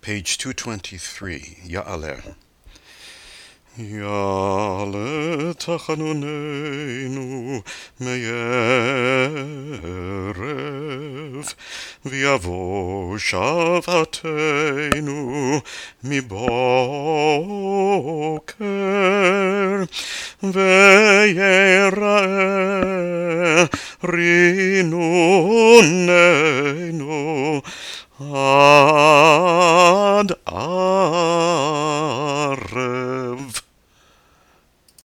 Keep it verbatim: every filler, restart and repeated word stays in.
Page two twenty-three, Ya'aleh. Ya'aleh tachanunenu me'erev, v'yavo shavatenu miboker, ve'yera'eh rinunenu ad